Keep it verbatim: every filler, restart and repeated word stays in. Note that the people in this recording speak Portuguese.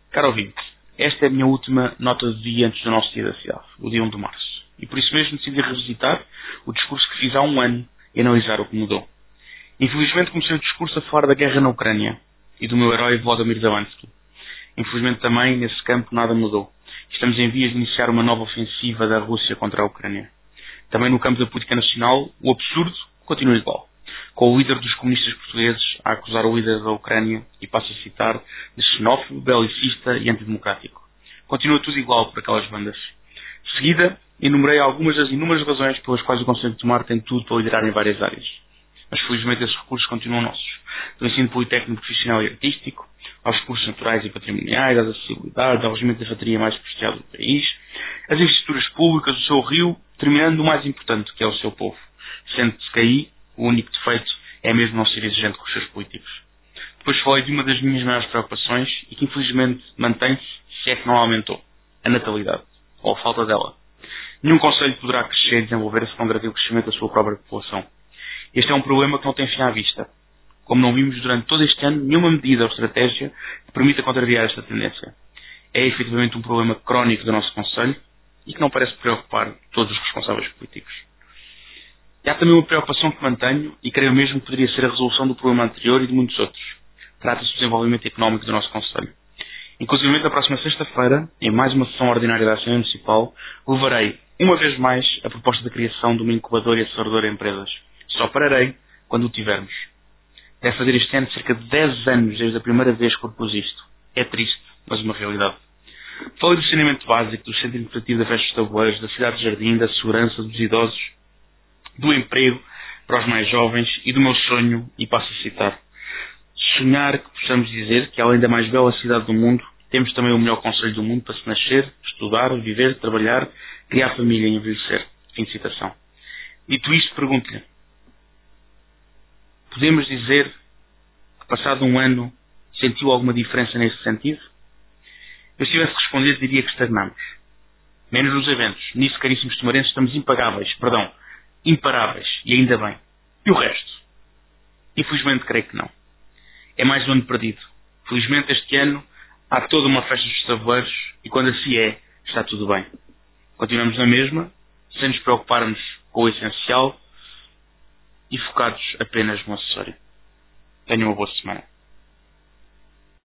Caro ouvinte, esta é a minha última nota de dia antes do nosso dia da cidade, o dia um de março. E por isso mesmo decidi revisitar o discurso que fiz há um ano e analisar o que mudou. Infelizmente comecei o discurso a falar da guerra na Ucrânia e do meu herói Volodymyr Zelensky. Infelizmente também, nesse campo, nada mudou. Estamos em vias de iniciar uma nova ofensiva da Rússia contra a Ucrânia. Também no campo da política nacional, o absurdo continua igual. Com o líder dos comunistas portugueses a acusar o líder da Ucrânia, e passo a citar, de xenófobo, belicista e antidemocrático. Continua tudo igual por aquelas bandas. De seguida, enumerei algumas das inúmeras razões pelas quais o Conselho de Tomar tem tudo para liderar em várias áreas. Mas felizmente esses recursos continuam nossos. Do ensino politécnico profissional e artístico, aos recursos naturais e patrimoniais, às acessibilidades, ao regimento da infantaria mais prestigiado do país, as infraestruturas públicas, o seu rio, terminando no mais importante, que é o seu povo. Sendo-se que aí, o único defeito é mesmo não ser exigente com os seus políticos. Depois falei de uma das minhas maiores preocupações e que infelizmente mantém-se, se é que não aumentou. A natalidade. Ou a falta dela. Nenhum concelho poderá crescer e desenvolver-se com grande crescimento da sua própria população. Este é um problema que não tem fim à vista. Como não vimos durante todo este ano nenhuma medida ou estratégia que permita contrariar esta tendência. É efetivamente um problema crónico do nosso concelho e que não parece preocupar todos os responsáveis políticos. E há também uma preocupação que mantenho e creio mesmo que poderia ser a resolução do problema anterior e de muitos outros. Trata-se do desenvolvimento económico do nosso concelho. Inclusive, na próxima sexta-feira, em mais uma sessão ordinária da Assembleia Municipal, levarei, uma vez mais, a proposta da criação de uma incubadora e aceleradora de empresas. Só pararei quando o tivermos. Deve fazer este ano cerca de dez anos desde a primeira vez que propus isto. É triste, mas uma realidade. Falei do saneamento básico, do centro interpretativo da festa dos tabuleiros, da cidade de jardim, da segurança dos idosos, do emprego para os mais jovens e do meu sonho, e passo a citar. Sonhar que possamos dizer que, além da mais bela cidade do mundo, temos também o melhor concelho do mundo para se nascer, estudar, viver, trabalhar, criar família e envelhecer. Fim de citação. Dito isto, pergunto-lhe. Podemos dizer que, passado um ano, sentiu alguma diferença nesse sentido? Eu, se tivesse respondido, diria que estagnamos. Menos nos eventos. Nisso, caríssimos tomarenses, estamos impagáveis. Perdão. Imparáveis. E ainda bem. E o resto? Infelizmente, creio que não. É mais um ano perdido. Felizmente, este ano, há toda uma festa dos tabuleiros e, quando assim é, está tudo bem. Continuamos na mesma, sem nos preocuparmos com o essencial, e focados apenas no acessório. Tenham uma boa semana.